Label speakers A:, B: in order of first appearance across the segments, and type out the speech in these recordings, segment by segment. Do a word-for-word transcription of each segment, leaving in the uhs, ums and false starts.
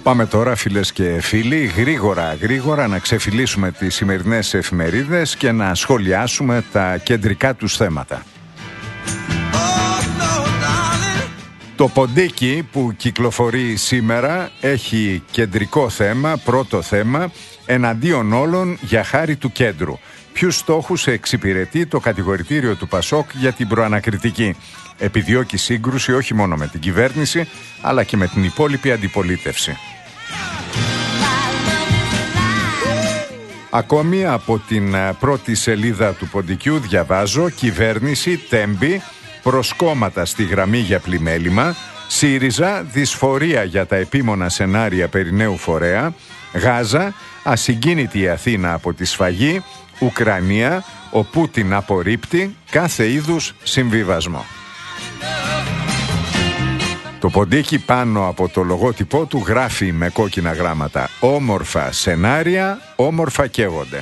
A: Πάμε τώρα, φίλες και φίλοι, γρήγορα γρήγορα να ξεφυλίσουμε τις σημερινές εφημερίδες και να σχολιάσουμε τα κεντρικά τους θέματα. Το ποντίκι που κυκλοφορεί σήμερα έχει κεντρικό θέμα, πρώτο θέμα, εναντίον όλων για χάρη του κέντρου. Ποιους στόχους εξυπηρετεί το κατηγορητήριο του Πασόκ για την προανακριτική? Επιδιώκει σύγκρουση όχι μόνο με την κυβέρνηση, αλλά και με την υπόλοιπη αντιπολίτευση. Ακόμη από την πρώτη σελίδα του ποντικιού διαβάζω: κυβέρνηση τέμπη, προσκόμματα στη γραμμή για πλημέλημα, ΣΥΡΙΖΑ δυσφορία για τα επίμονα σενάρια περί νέου φορέα, Γάζα, ασυγκίνητη η Αθήνα από τη σφαγή, Ουκρανία, ο Πούτιν απορρίπτει κάθε είδους συμβιβασμό. Το ποντίκι πάνω από το λογότυπό του γράφει με κόκκινα γράμματα: όμορφα σενάρια, όμορφα καίγονται.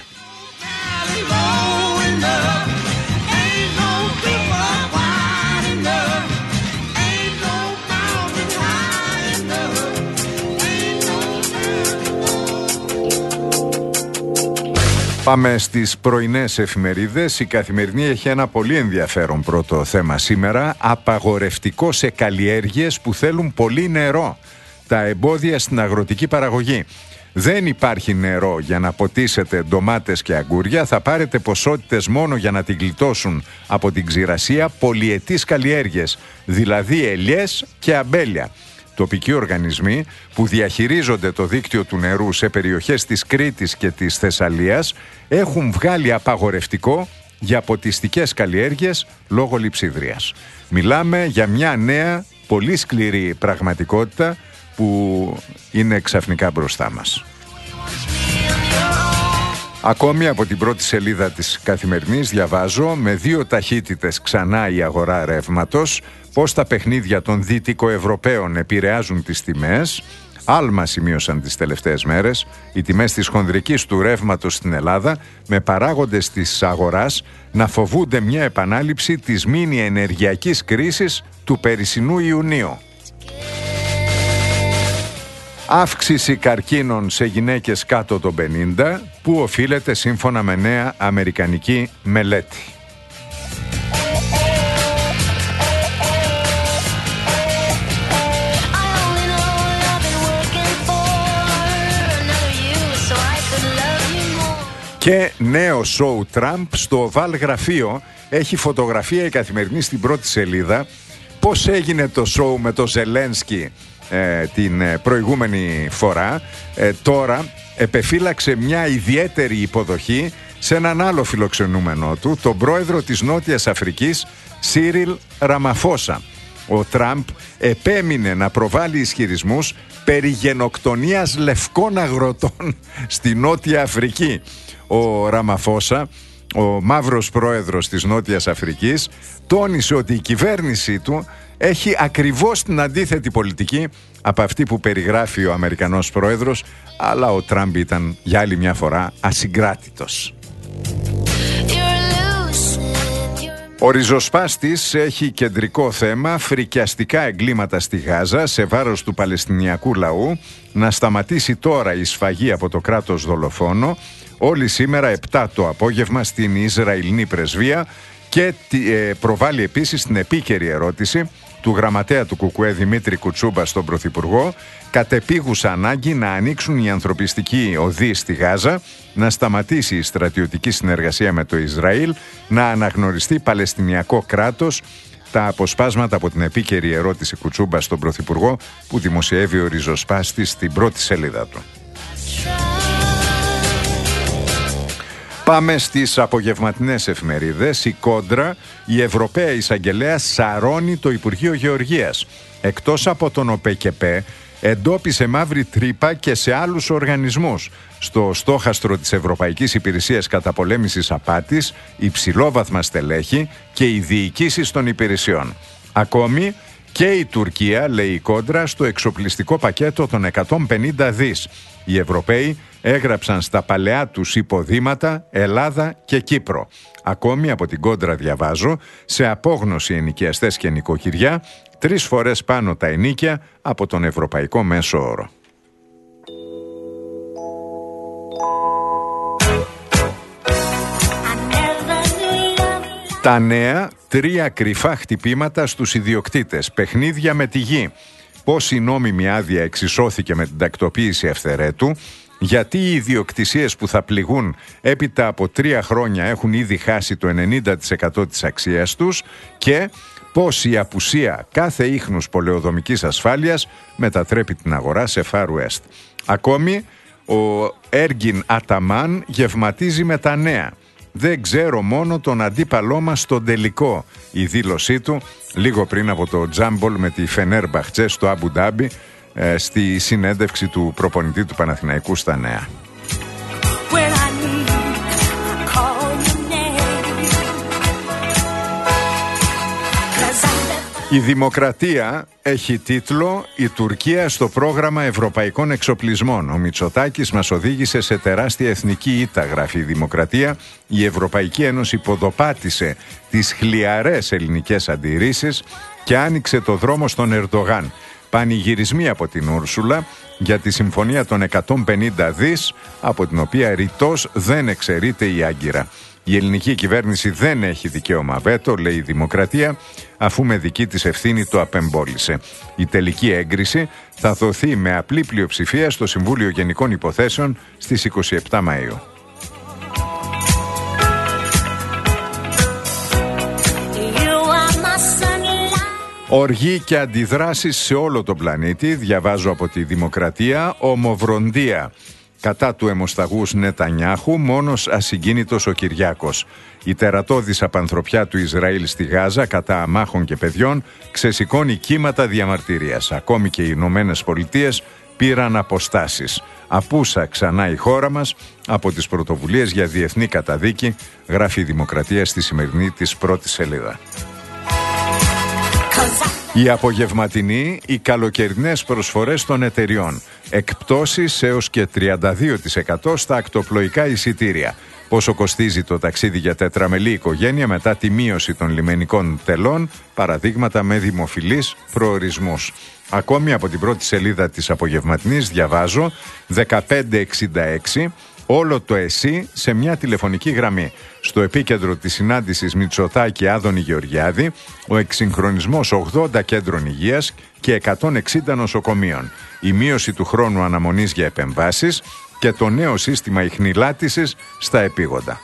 A: Πάμε στις πρωινές εφημερίδες. Η Καθημερινή έχει ένα πολύ ενδιαφέρον πρώτο θέμα σήμερα. Απαγορευτικό σε καλλιέργειες που θέλουν πολύ νερό. Τα εμπόδια στην αγροτική παραγωγή. Δεν υπάρχει νερό για να ποτίσετε ντομάτες και αγκούρια. Θα πάρετε ποσότητες μόνο για να την γλιτώσουν από την ξηρασία πολυετής καλλιέργειες, δηλαδή ελιές και αμπέλια. Τοπικοί οργανισμοί που διαχειρίζονται το δίκτυο του νερού σε περιοχές της Κρήτης και της Θεσσαλίας έχουν βγάλει απαγορευτικό για ποτιστικές καλλιέργειες λόγω λειψιδρίας. Μιλάμε για μια νέα, πολύ σκληρή πραγματικότητα που είναι ξαφνικά μπροστά μας. Ακόμη από την πρώτη σελίδα της Καθημερινής διαβάζω: με δύο ταχύτητες ξανά η αγορά ρεύματος, πώς τα παιχνίδια των δυτικοευρωπαίων επηρεάζουν τις τιμές. Άλμα σημείωσαν τις τελευταίες μέρες οι τιμές της χονδρικής του ρεύματος στην Ελλάδα, με παράγοντες της αγοράς να φοβούνται μια επανάληψη της μίνι ενεργειακής κρίσης του περσινού Ιουνίου. Αύξηση καρκίνων σε γυναίκες κάτω των πενήντα που οφείλεται σύμφωνα με νέα αμερικανική μελέτη. Και νέο σοου Τραμπ στο Οβάλ Γραφείο. Έχει φωτογραφία η Καθημερινή στην πρώτη σελίδα. Πώς έγινε το σοου με το Ζελένσκι ε, την προηγούμενη φορά. ε, Τώρα επεφύλαξε μια ιδιαίτερη υποδοχή σε έναν άλλο φιλοξενούμενο του, τον πρόεδρο της Νότιας Αφρικής, Σίριλ Ραμαφόσα. Ο Τραμπ επέμεινε να προβάλλει ισχυρισμούς περί γενοκτονίας λευκών αγροτών στη Νότια Αφρική. Ο Ραμαφόσα, ο μαύρος πρόεδρος της Νότιας Αφρικής, τόνισε ότι η κυβέρνησή του έχει ακριβώς την αντίθετη πολιτική από αυτή που περιγράφει ο Αμερικανός πρόεδρος, αλλά ο Τραμπ ήταν για άλλη μια φορά ασυγκράτητος. Ο ριζοσπάστης έχει κεντρικό θέμα: φρικιαστικά εγκλήματα στη Γάζα σε βάρος του Παλαιστινιακού λαού, να σταματήσει τώρα η σφαγή από το κράτος δολοφόνο. Όλοι σήμερα επτά το απόγευμα στην Ισραηλινή πρεσβεία, και προβάλλει επίσης την επίκαιρη ερώτηση του γραμματέα του Κουκουέ Δημήτρη Κουτσούμπα στον Πρωθυπουργό: κατεπίγουσα ανάγκη να ανοίξουν οι ανθρωπιστικοί οδοί στη Γάζα, να σταματήσει η στρατιωτική συνεργασία με το Ισραήλ, να αναγνωριστεί Παλαιστινιακό κράτος. Τα αποσπάσματα από την επίκαιρη ερώτηση Κουτσούμπα στον Πρωθυπουργό που δημοσιεύει ο ριζοσπάστης στην πρώτη σελίδα του. Πάμε στις απογευματινές εφημερίδες. Η Κόντρα, η Ευρωπαία Εισαγγελέα σαρώνει το Υπουργείο Γεωργίας. Εκτός από τον ΟΠΕΚΕΠΕ, εντόπισε μαύρη τρύπα και σε άλλους οργανισμούς. Στο στόχαστρο της Ευρωπαϊκής Υπηρεσίας Καταπολέμησης Απάτης, υψηλόβαθμα στελέχη και οι διοικήσεις των υπηρεσιών. Ακόμη και η Τουρκία, λέει η Κόντρα, στο εξοπλιστικό πακέτο των εκατόν πενήντα δις. Οι Ευρωπαίοι έγραψαν στα παλαιά τους υποδήματα Ελλάδα και Κύπρο. Ακόμη από την Κόντρα διαβάζω: σε απόγνωση ενοικιαστές και νοικοκυριά, τρεις φορές πάνω τα ενοίκια από τον ευρωπαϊκό μέσο όρο. Τα νέα, τρία κρυφά χτυπήματα στους ιδιοκτήτες, παιχνίδια με τη γη. Πώς η νόμιμη άδεια εξισώθηκε με την τακτοποίηση ευθερέτου, γιατί οι ιδιοκτησίες που θα πληγούν έπειτα από τρία χρόνια έχουν ήδη χάσει το ενενήντα τοις εκατό της αξίας τους και πώς η απουσία κάθε ίχνους πολεοδομικής ασφάλειας μετατρέπει την αγορά σε Far West. Ακόμη, ο Έργιν Αταμάν γευματίζει με τα νέα. «Δεν ξέρω μόνο τον αντίπαλό μας στον τελικό», η δήλωσή του λίγο πριν από το τζάμπολ με τη Φενέρμπαχτσε στο Αμπου Ντάμπι, ε, στη συνέντευξη του προπονητή του Παναθηναϊκού στα νέα. Η Δημοκρατία έχει τίτλο «Η Τουρκία στο πρόγραμμα ευρωπαϊκών εξοπλισμών». Ο Μητσοτάκης μας οδήγησε σε τεράστια εθνική ήττα, γράφει η Δημοκρατία. Η Ευρωπαϊκή Ένωση ποδοπάτησε τις χλιαρές ελληνικές αντιρρήσεις και άνοιξε το δρόμο στον Ερντογάν. Πανηγυρισμοί από την Ούρσουλα για τη συμφωνία των εκατόν πενήντα δις, από την οποία ρητός δεν εξαιρείται η Άγκυρα. Η ελληνική κυβέρνηση δεν έχει δικαίωμα βέτο, λέει η Δημοκρατία, αφού με δική της ευθύνη το απεμπόλησε. Η τελική έγκριση θα δοθεί με απλή πλειοψηφία στο Συμβούλιο Γενικών Υποθέσεων στις είκοσι επτά Μαΐου. Οργή και αντιδράσεις σε όλο τον πλανήτη, διαβάζω από τη Δημοκρατία. Ομοβροντία κατά του αιμοσταγούς Νετανιάχου, μόνος ασυγκίνητος ο Κυριάκος. Η τερατώδης απανθρωπιά του Ισραήλ στη Γάζα κατά αμάχων και παιδιών ξεσηκώνει κύματα διαμαρτυρίας. Ακόμη και οι Ηνωμένες Πολιτείες πήραν αποστάσεις. Απούσα ξανά η χώρα μας από τις πρωτοβουλίες για διεθνή καταδίκη, γράφει η Δημοκρατία στη σημερινή της πρώτη σελίδα. Η απογευματινή, οι καλοκαιρινές προσφορές των εταιριών. Εκπτώσεις έως και τριάντα δύο τοις εκατό στα ακτοπλοϊκά εισιτήρια. Πόσο κοστίζει το ταξίδι για τετραμελή οικογένεια μετά τη μείωση των λιμενικών τελών, παραδείγματα με δημοφιλείς προορισμούς. Ακόμη από την πρώτη σελίδα της απογευματινής διαβάζω δεκαπέντε εξήντα έξι. Όλο το ΕΣΥ σε μια τηλεφωνική γραμμή. Στο επίκεντρο της συνάντησης Μητσοτάκη Άδωνη Γεωργιάδη, ο εξυγχρονισμός ογδόντα κέντρων υγείας και εκατόν εξήντα νοσοκομείων. Η μείωση του χρόνου αναμονής για επεμβάσεις και το νέο σύστημα ιχνηλάτησης στα επίγοντα.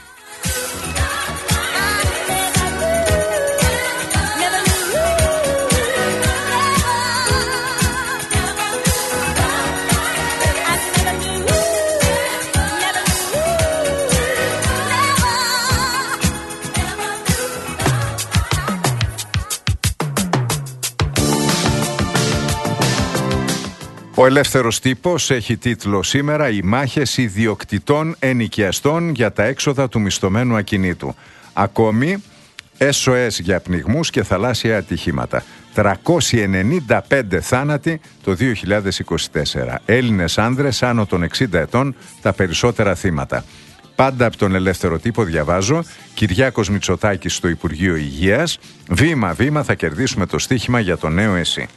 A: Ο Ελεύθερος Τύπος έχει τίτλο σήμερα «Οι μάχες ιδιοκτητών ενοικιαστών για τα έξοδα του μισθωμένου ακινήτου». Ακόμη, ες ο ες για πνιγμούς και θαλάσσια ατυχήματα. τριακόσιοι ενενήντα πέντε θάνατοι το δύο χιλιάδες είκοσι τέσσερα. Έλληνες άνδρες άνω των εξήντα ετών τα περισσότερα θύματα. Πάντα από τον Ελεύθερο Τύπο διαβάζω Κυριάκος Μητσοτάκης στο Υπουργείο Υγείας. Βήμα-βήμα θα κερδίσουμε το στοίχημα για το νέο ΕΣΥ.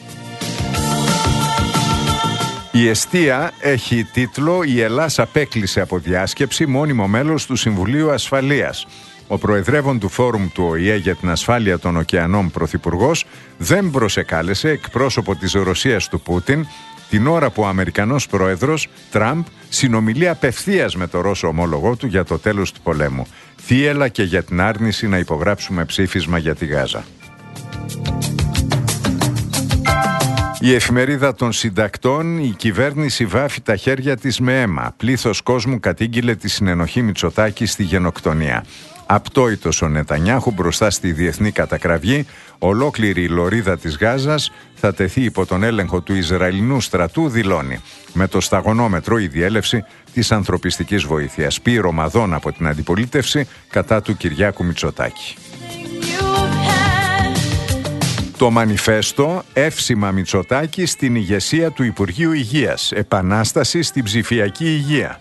A: Η Εστία έχει τίτλο «Η Ελλάς απέκλεισε από διάσκεψη μόνιμο μέλος του Συμβουλίου Ασφαλείας». Ο προεδρεύων του Φόρουμ του Ο Η Ε για την ασφάλεια των ωκεανών πρωθυπουργός δεν προσεκάλεσε εκπρόσωπο της Ρωσίας του Πούτιν την ώρα που ο Αμερικανός πρόεδρος Τραμπ συνομιλεί απευθείας με το Ρώσο ομόλογό του για το τέλος του πολέμου. Θύελλα και για την άρνηση να υπογράψουμε ψήφισμα για τη Γάζα. Η εφημερίδα των συντακτών, η κυβέρνηση βάφει τα χέρια της με αίμα. Πλήθος κόσμου κατήγγειλε τη συνενοχή Μητσοτάκη στη γενοκτονία. Απτόητος ο Νετανιάχου μπροστά στη διεθνή κατακραυγή, ολόκληρη η λωρίδα της Γάζας θα τεθεί υπό τον έλεγχο του Ισραηλινού στρατού, δηλώνει. Με το σταγονόμετρο η διέλευση της ανθρωπιστικής βοήθειας. Πήρε ομαδών από την αντιπολίτευση κατά του Κυριάκου Μητσοτάκη. Το μανιφέστο «Εύσημα Μητσοτάκη στην ηγεσία του Υπουργείου Υγείας. Επανάσταση στην ψηφιακή υγεία».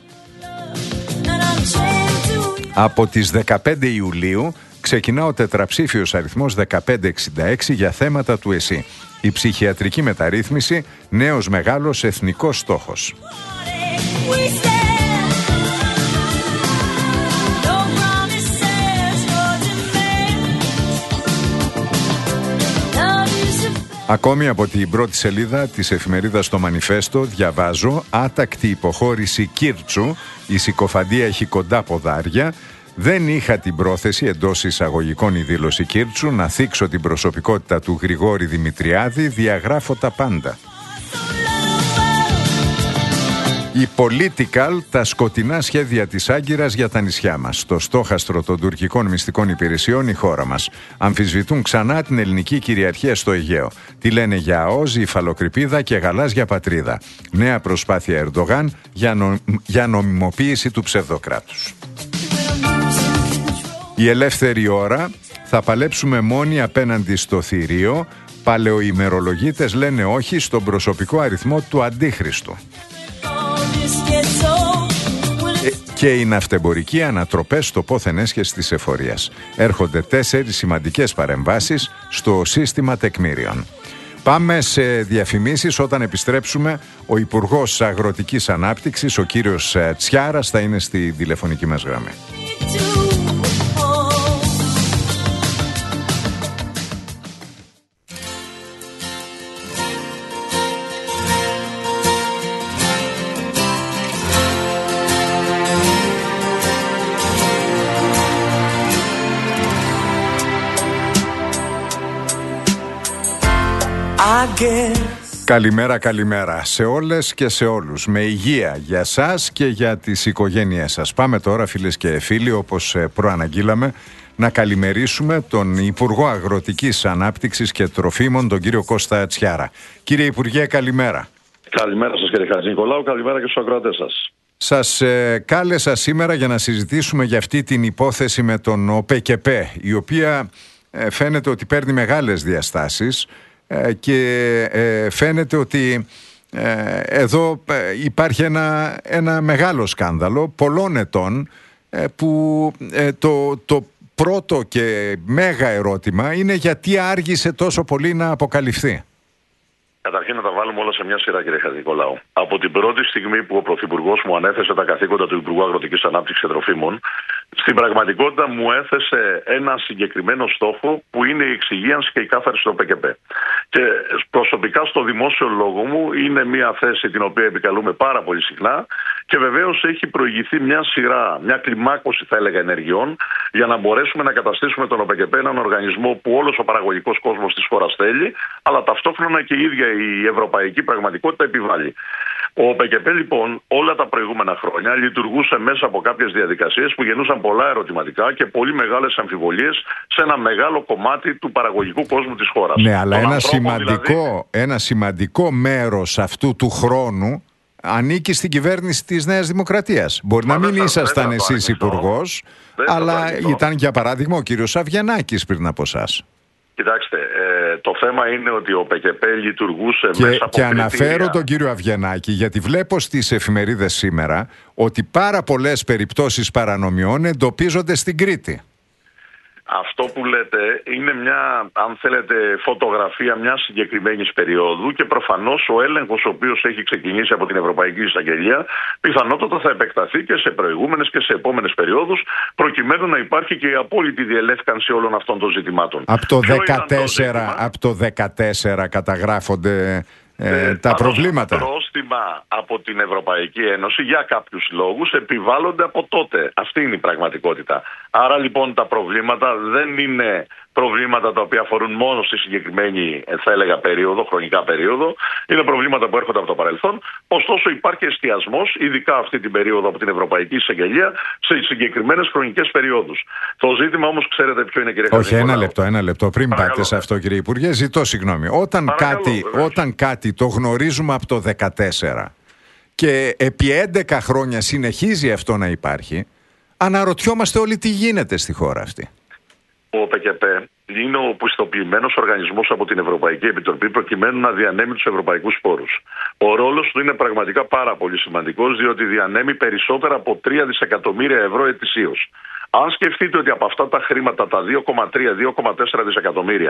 A: Από τις δεκαπέντε Ιουλίου ξεκινά ο τετραψήφιος αριθμός δεκαπέντε εξήντα έξι για θέματα του ΕΣΥ. Η ψυχιατρική μεταρρύθμιση, νέος μεγάλος εθνικός στόχος. Ακόμη από την πρώτη σελίδα της εφημερίδας Το Μανιφέστο διαβάζω: άτακτη υποχώρηση Κίρτσου, η συκοφαντία έχει κοντά ποδάρια. Δεν είχα την πρόθεση, εντός εισαγωγικών η δήλωση Κίρτσου, να θίξω την προσωπικότητα του Γρηγόρη Δημητριάδη, διαγράφω τα πάντα. Η Political, τα σκοτεινά σχέδια της Άγκυρας για τα νησιά μας. Στο στόχαστρο των τουρκικών μυστικών υπηρεσιών η χώρα μας. Αμφισβητούν ξανά την ελληνική κυριαρχία στο Αιγαίο. Τι λένε για ΑΟΖ, υφαλοκρηπίδα και γαλάζια πατρίδα. Νέα προσπάθεια Ερντογάν για, νο... για νομιμοποίηση του ψευδοκράτους. Η Ελεύθερη Ώρα, θα παλέψουμε μόνοι απέναντι στο θηρίο. Παλαιοημερολογίτες λένε όχι στον προσωπικό αριθμό του Αντίχριστου. Και οι ναυτεμπορικοί ανατροπές στο πόθεν έσχες της εφορίας. Έρχονται τέσσερις σημαντικές παρεμβάσεις στο σύστημα τεκμήριων. Πάμε σε διαφημίσεις. Όταν επιστρέψουμε, ο Υπουργός Αγροτικής Ανάπτυξης, ο κύριος Τσιάρας, θα είναι στη τηλεφωνική μας γραμμή. Καλημέρα, καλημέρα σε όλες και σε όλους. Με υγεία για σας και για τις οικογένειές σας. Πάμε τώρα, φίλες και φίλοι, όπως προαναγγείλαμε, να καλημερίσουμε τον Υπουργό Αγροτικής Ανάπτυξης και Τροφίμων, τον κύριο Κώστα Τσιάρα. Κύριε Υπουργέ, καλημέρα.
B: Καλημέρα σας, κύριε Χατζηνικολάου, καλημέρα και στους ακροατές σας.
A: Σας ε, κάλεσα σήμερα για να συζητήσουμε για αυτή την υπόθεση με τον ΟΠΕΚΕΠΕ, η οποία ε, φαίνεται ότι παίρνει μεγάλες διαστάσεις. Και ε, φαίνεται ότι ε, εδώ υπάρχει ένα, ένα μεγάλο σκάνδαλο πολλών ετών ε, που ε, το, το πρώτο και μέγα ερώτημα είναι γιατί άργησε τόσο πολύ να αποκαλυφθεί.
B: Καταρχήν να τα βάλουμε όλα σε μια σειρά, κύριε Χατζηνικολάου. Από την πρώτη στιγμή που ο Πρωθυπουργός μου ανέθεσε τα καθήκοντα του Υπουργού Αγροτικής Ανάπτυξης και Τροφίμων, στην πραγματικότητα μου έθεσε ένα συγκεκριμένο στόχο που είναι η εξυγίανση και η κάθαρση του ΟΠΕΚΕΠΕ. Και προσωπικά στο δημόσιο λόγο μου είναι μια θέση την οποία επικαλούμε πάρα πολύ συχνά και βεβαίως έχει προηγηθεί μια σειρά, μια κλιμάκωση θα έλεγα ενεργειών για να μπορέσουμε να καταστήσουμε τον ΟΠΕΚΕΠΕ έναν οργανισμό που όλος ο παραγωγικός κόσμος της χώρας θέλει, αλλά ταυτόχρονα και η ίδια η ευρωπαϊκή πραγματικότητα επιβάλλει. Ο ΟΠΕΚΕΠΕ λοιπόν όλα τα προηγούμενα χρόνια λειτουργούσε μέσα από κάποιες διαδικασίες που γεννούσαν πολλά ερωτηματικά και πολύ μεγάλες αμφιβολίες σε ένα μεγάλο κομμάτι του παραγωγικού κόσμου της χώρας.
A: Ναι, αλλά ένα σημαντικό, δηλαδή... ένα σημαντικό μέρος αυτού του χρόνου ανήκει στην κυβέρνηση της Νέας Δημοκρατίας. Μπορεί Μα να μην ήσασταν εσείς υπουργός, αλλά ήταν για παράδειγμα ο κύριος Αβγενάκης πριν από εσάς.
B: Κοιτάξτε, ε, το θέμα είναι ότι ο ΟΠΕΚΕΠΕ λειτουργούσε
A: και,
B: μέσα από
A: και
B: κριτήρια.
A: αναφέρω τον κύριο Αβγενάκη γιατί βλέπω στις εφημερίδες σήμερα ότι πάρα πολλές περιπτώσεις παρανομιών εντοπίζονται στην Κρήτη.
B: Αυτό που λέτε είναι μια, αν θέλετε, φωτογραφία μιας συγκεκριμένης περίοδου και προφανώς ο έλεγχος ο οποίος έχει ξεκινήσει από την Ευρωπαϊκή Εισαγγελία πιθανότατα θα επεκταθεί και σε προηγούμενες και σε επόμενες περιόδους προκειμένου να υπάρχει και η απόλυτη διελεύκανση όλων αυτών των ζητημάτων.
A: Από το δεκατέσσερα, από το δεκατέσσερα καταγράφονται... Ε, τα προβλήματα.
B: Πρόστιμα από την Ευρωπαϊκή Ένωση για κάποιους λόγους επιβάλλονται από τότε. Αυτή είναι η πραγματικότητα. Άρα λοιπόν τα προβλήματα δεν είναι προβλήματα τα οποία αφορούν μόνο στη συγκεκριμένη, θα έλεγα, περίοδο, χρονικά περίοδο. Είναι προβλήματα που έρχονται από το παρελθόν. Ωστόσο υπάρχει εστιασμός, ειδικά αυτή την περίοδο από την Ευρωπαϊκή Εισαγγελία, σε συγκεκριμένες χρονικές περιόδους. Το ζήτημα όμως ξέρετε ποιο είναι, κύριε Χατζηνικολάου.
A: Όχι, ένα λεπτό, ένα λεπτό. Πριν Παρακαλώ. πάτε σε αυτό, κύριε Υπουργέ, ζητώ συγγνώμη. Όταν, κάτι, όταν κάτι το γνωρίζουμε από το δεκατέσσερα και επί έντεκα χρόνια συνεχίζει αυτό να υπάρχει, αναρωτιόμαστε όλοι τι γίνεται στη χώρα αυτή.
B: Ο ΟΠΕΚΕΠΕ είναι ο πιστοποιημένος οργανισμός από την Ευρωπαϊκή Επιτροπή προκειμένου να διανέμει τους ευρωπαϊκούς πόρους. Ο ρόλος του είναι πραγματικά πάρα πολύ σημαντικός, διότι διανέμει περισσότερα από τρία δισεκατομμύρια ευρώ ετησίως. Αν σκεφτείτε ότι από αυτά τα χρήματα, τα δύο κόμμα τρία με δύο κόμμα τέσσερα δισεκατομμύρια,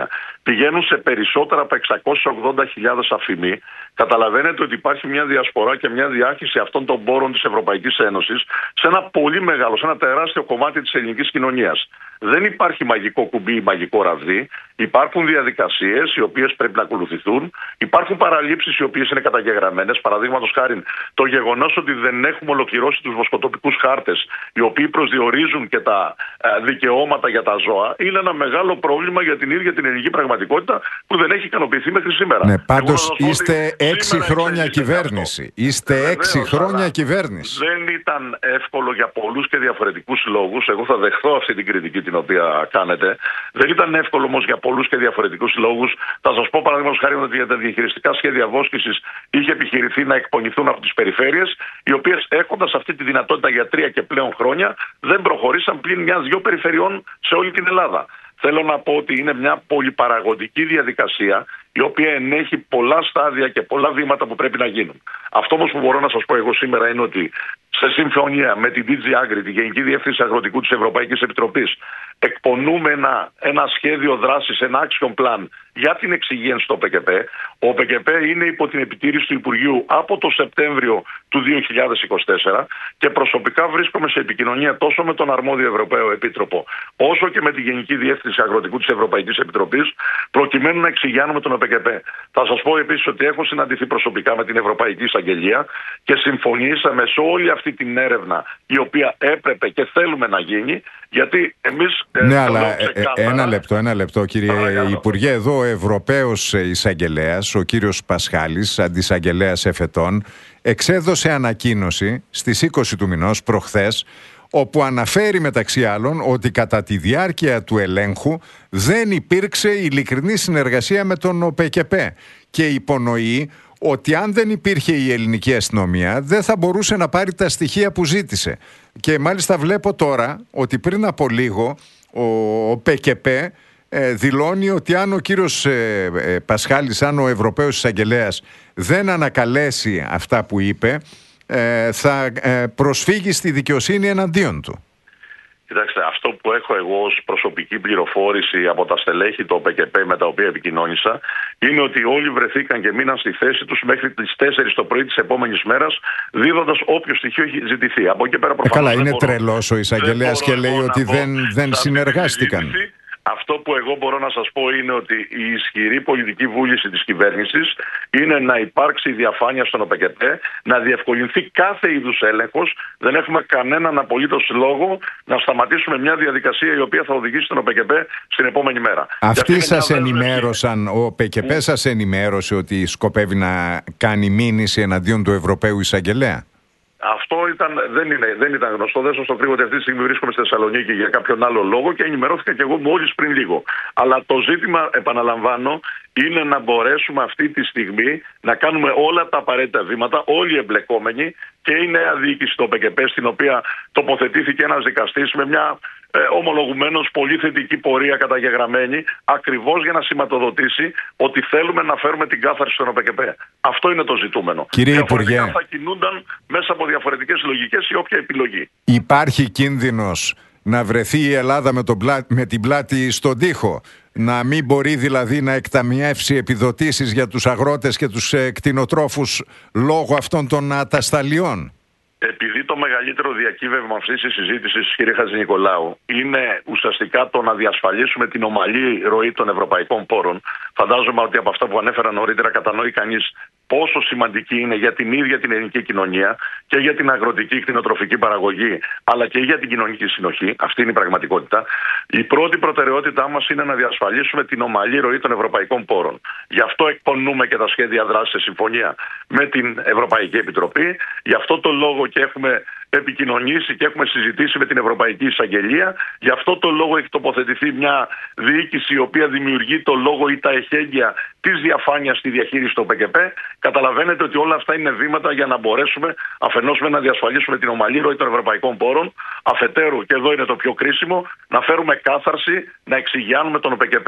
B: πηγαίνουν σε περισσότερα από εξακόσιες ογδόντα χιλιάδες αφημοί. Καταλαβαίνετε ότι υπάρχει μια διασπορά και μια διάχυση αυτών των πόρων της Ευρωπαϊκής Ένωσης σε ένα πολύ μεγάλο, σε ένα τεράστιο κομμάτι της ελληνικής κοινωνίας. Δεν υπάρχει μαγικό κουμπί ή μαγικό ραβδί. Υπάρχουν διαδικασίες οι οποίες πρέπει να ακολουθηθούν. Υπάρχουν παραλήψεις οι οποίες είναι καταγεγραμμένες. Παραδείγματος χάριν, το γεγονός ότι δεν έχουμε ολοκληρώσει τους βοσκοτοπικούς χάρτες, οι οποίοι προσδιορίζουν και τα ε, δικαιώματα για τα ζώα, είναι ένα μεγάλο πρόβλημα για την ίδια την ελληνική πραγματικότητα που δεν έχει ικανοποιηθεί μέχρι σήμερα.
A: Ναι, πάντως είστε έξι χρόνια κυβέρνηση. Είστε
B: ε,
A: έξι
B: βεβαίως,
A: χρόνια κυβέρνηση.
B: Δεν ήταν εύκολο για πολλούς και διαφορετικούς λόγους. Εγώ θα δεχθώ αυτή την κριτική την οποία κάνετε. Δεν ήταν εύκολο όμως για πολλούς και διαφορετικούς λόγους. Θα σας πω παραδείγματος χάρη ότι για τα διαχειριστικά σχέδια βόσκησης είχε επιχειρηθεί να εκπονηθούν από τις περιφέρειες, οι οποίες έχοντας αυτή τη δυνατότητα για τρία και πλέον χρόνια δεν προχωρήσαν πλην μιας-δυο περιφερειών σε όλη την Ελλάδα. Θέλω να πω ότι είναι μια πολυπαραγωγική διαδικασία η οποία ενέχει πολλά στάδια και πολλά βήματα που πρέπει να γίνουν. Αυτό όμως που μπορώ να σας πω εγώ σήμερα είναι ότι σε συμφωνία με την ντι τζι Agri, τη Γενική Διεύθυνση Αγροτικού της Ευρωπαϊκής Επιτροπής, εκπονούμε ένα, ένα σχέδιο δράσης, ένα action plan για την εξυγίανση του ΟΠΕΚΕΠ. Ο ΟΠΕΚΕΠ είναι υπό την επιτήρηση του Υπουργείου από το Σεπτέμβριο του δύο χιλιάδες είκοσι τέσσερα και προσωπικά βρίσκομαι σε επικοινωνία τόσο με τον αρμόδιο Ευρωπαίο Επίτροπο όσο και με τη Γενική Διεύθυνση Αγροτικού της Ευρωπαϊκής Επιτροπής προκειμένου να εξυγιάνουμε τον ΟΠΕΚΕΠ. Θα σας πω επίσης ότι έχω συναντηθεί προσωπικά με την Ευρωπαϊκή Εισαγγελία και συμφωνήσαμε σε όλη αυτή την έρευνα η οποία έπρεπε και θέλουμε να γίνει, γιατί εμείς...
A: Ναι, ε, αλλά ε, ε, ένα λεπτό, ένα λεπτό κύριε Παρακαλώ. Υπουργέ, εδώ ο Ευρωπαίος Εισαγγελέας, ο κύριος Πασχάλης, αντισαγγελέας εφετών, εξέδωσε ανακοίνωση στις είκοσι του μηνός προχθές, όπου αναφέρει μεταξύ άλλων ότι κατά τη διάρκεια του ελέγχου δεν υπήρξε ειλικρινή συνεργασία με τον ΟΠΕΚΕΠ και υπονοεί ότι αν δεν υπήρχε η ελληνική αστυνομία δεν θα μπορούσε να πάρει τα στοιχεία που ζήτησε. Και μάλιστα βλέπω τώρα ότι πριν από λίγο ο ΟΠΕΚΕΠ ε, δηλώνει ότι αν ο κύριος ε, ε, Πασχάλης, αν ο Ευρωπαίος Εισαγγελέας δεν ανακαλέσει αυτά που είπε, ε, θα ε, προσφύγει στη δικαιοσύνη εναντίον του.
B: Κοιτάξτε, αυτό που έχω εγώ ως προσωπική πληροφόρηση από τα στελέχη του ΟΠΕΚΕΠ με τα οποία επικοινώνησα είναι ότι όλοι βρεθήκαν και μείναν στη θέση τους μέχρι τις τέσσερις το πρωί της επόμενης μέρας, δίδοντας όποιο στοιχείο έχει ζητηθεί. Από εκεί πέρα προφανώς.
A: Ε, καλά, είναι μπορώ, τρελός ο εισαγγελέας και λέει ότι δεν, δεν συνεργάστηκαν.
B: Αυτό που εγώ μπορώ να σας πω είναι ότι η ισχυρή πολιτική βούληση της κυβέρνησης είναι να υπάρξει διαφάνεια στον ΟΠΕΚΕΠ, να διευκολυνθεί κάθε είδους έλεγχος. Δεν έχουμε κανέναν απολύτως λόγο να σταματήσουμε μια διαδικασία η οποία θα οδηγήσει τον ΟΠΕΚΕΠ στην επόμενη μέρα.
A: Αυτοί σας ενημέρωσαν, ο ΟΠΕΚΕΠ mm. σας ενημέρωσε ότι σκοπεύει να κάνει μήνυση εναντίον του Ευρωπαίου Εισαγγελέα?
B: Αυτό ήταν, δεν, είναι, δεν ήταν γνωστό. Δεν σας το κρύβω ότι αυτή τη στιγμή βρίσκομαι στη Θεσσαλονίκη για κάποιον άλλο λόγο και ενημερώθηκα και εγώ μόλις πριν λίγο. Αλλά το ζήτημα, επαναλαμβάνω, είναι να μπορέσουμε αυτή τη στιγμή να κάνουμε όλα τα απαραίτητα βήματα, όλοι οι εμπλεκόμενοι, και η νέα διοίκηση του ΟΠΕΚΕΠ, στην οποία τοποθετήθηκε ένας δικαστής με μια ε, ομολογουμένως πολύ θετική πορεία καταγεγραμμένη, ακριβώς για να σηματοδοτήσει ότι θέλουμε να φέρουμε την κάθαρση στον ΟΠΕΚΕΠ. Αυτό είναι το ζητούμενο.
A: Κύριε Υπουργέ,
B: θα κινούνταν μέσα από διαφορετικές λογικές ή όποια επιλογή.
A: Υπάρχει κίνδυνος να βρεθεί η Ελλάδα με, τον πλά... με την πλάτη στον τοίχο, να μην μπορεί δηλαδή να εκταμιεύσει επιδοτήσεις για τους αγρότες και τους ε, κτηνοτρόφους λόγω αυτών των ατασταλιών?
B: Επειδή το μεγαλύτερο διακύβευμα αυτής της συζήτησης, κύριε Χατζηνικολάου, είναι ουσιαστικά το να διασφαλίσουμε την ομαλή ροή των ευρωπαϊκών πόρων, φαντάζομαι ότι από αυτά που ανέφερα νωρίτερα κατανοεί κανείς πόσο σημαντική είναι για την ίδια την ελληνική κοινωνία και για την αγροτική κτηνοτροφική παραγωγή, αλλά και για την κοινωνική συνοχή. Αυτή είναι η πραγματικότητα. Η πρώτη προτεραιότητά μας είναι να διασφαλίσουμε την ομαλή ροή των ευρωπαϊκών πόρων. Γι' αυτό εκπονούμε και τα σχέδια δράσης σε συμφωνία με την Ευρωπαϊκή Επιτροπή. Γι' αυτό το λόγο και έχουμε επικοινωνήσει και έχουμε συζητήσει με την Ευρωπαϊκή Εισαγγελία. Γι' αυτό το λόγο έχει τοποθετηθεί μια διοίκηση η οποία δημιουργεί το λόγο ή τα εχέγγυα της διαφάνειας στη διαχείριση του ΟΠΕΚΕΠ. Καταλαβαίνετε ότι όλα αυτά είναι βήματα για να μπορέσουμε αφενός με να διασφαλίσουμε την ομαλή ροή των ευρωπαϊκών πόρων, αφετέρου, και εδώ είναι το πιο κρίσιμο, να φέρουμε κάθαρση, να εξηγιάνουμε τον ΟΠΕΚΕΠ.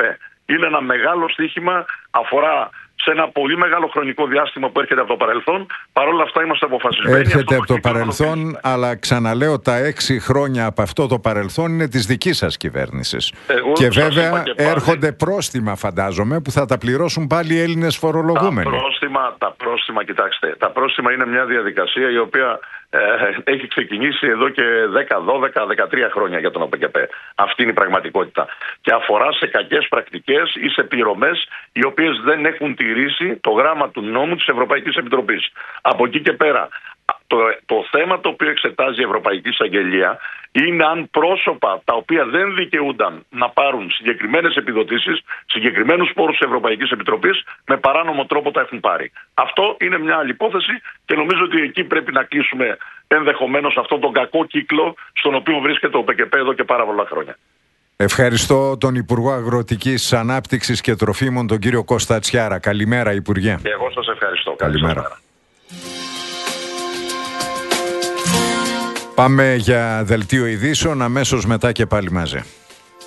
B: είναι ένα μεγάλο στοίχημα, αφορά σε ένα πολύ μεγάλο χρονικό διάστημα που έρχεται από το παρελθόν. Παρ' όλα αυτά είμαστε αποφασισμένοι.
A: Έρχεται από το παρελθόν, αλλά ξαναλέω, τα έξι χρόνια από αυτό το παρελθόν είναι της δικής σας κυβέρνησης. Εγώ και βέβαια και έρχονται πρόστιμα, φαντάζομαι, που θα τα πληρώσουν πάλι οι Έλληνες φορολογούμενοι.
B: Τα πρόστιμα, τα πρόστιμα, κοιτάξτε, τα πρόστιμα είναι μια διαδικασία η οποία ε, έχει ξεκινήσει εδώ και δέκα, δώδεκα, δεκατρία χρόνια για τον ΟΠΕΚΕΠ. Αυτή είναι η πραγματικότητα. Και αφορά σε κακές πρακτικές ή σε πληρωμές οι οποίες δεν έχουν τηρήσει το γράμμα του νόμου της Ευρωπαϊκής Επιτροπής. Από εκεί και πέρα, το, το θέμα το οποίο εξετάζει η Ευρωπαϊκή Εισαγγελία είναι αν πρόσωπα τα οποία δεν δικαιούνταν να πάρουν συγκεκριμένες επιδοτήσεις, συγκεκριμένους πόρους της Ευρωπαϊκής Επιτροπής, με παράνομο τρόπο τα έχουν πάρει. Αυτό είναι μια άλλη υπόθεση και νομίζω ότι εκεί πρέπει να κλείσουμε ενδεχομένως αυτόν τον κακό κύκλο στον οποίο βρίσκεται ο ΟΠΕΚΕΠ εδώ και πάρα πολλά χρόνια.
A: Ευχαριστώ τον Υπουργό Αγροτικής Ανάπτυξης και Τροφίμων, τον κύριο Κώστα Τσιάρα. Καλημέρα, Υπουργέ.
B: Και εγώ σας ευχαριστώ.
A: Καλημέρα. Πάμε για δελτίο ειδήσεων, αμέσως μετά και πάλι μαζί.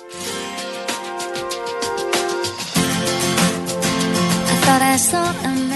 A: I thought I saw a